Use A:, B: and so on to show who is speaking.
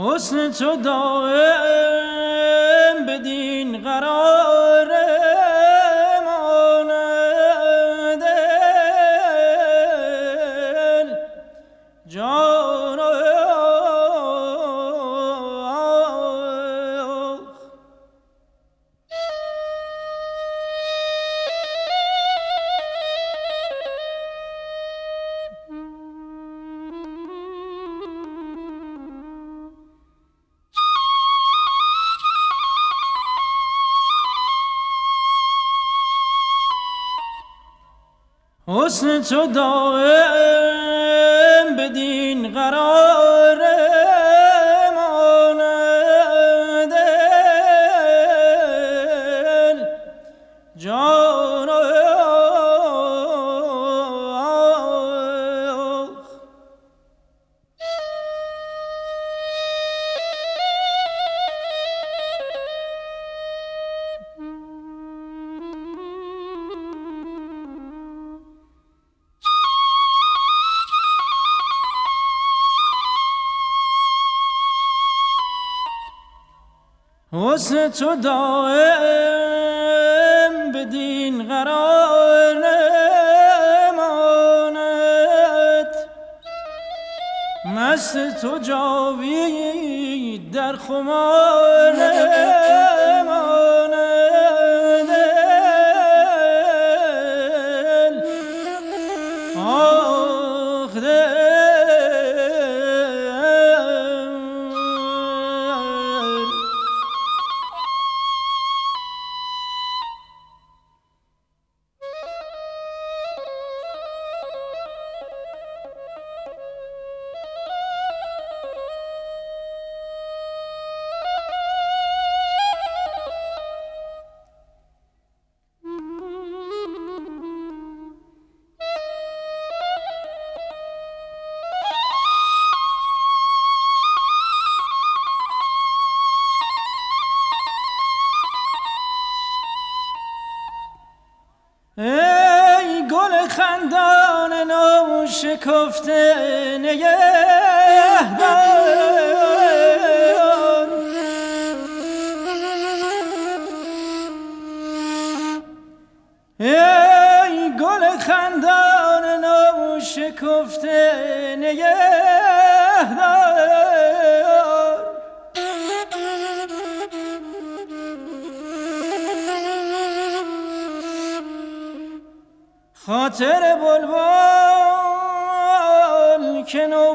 A: حسن تو دائم بدین قرار ماند جان حسن تو دائم بدین قرار ماند جان حسن تو دائم بدین قرار نماند مست تو جاوید در خمار نماند آخ دل ای گل خندان نو شکفته نگهدار ای گل خندان نو شکفته نگهدار خاطر بلبل که نو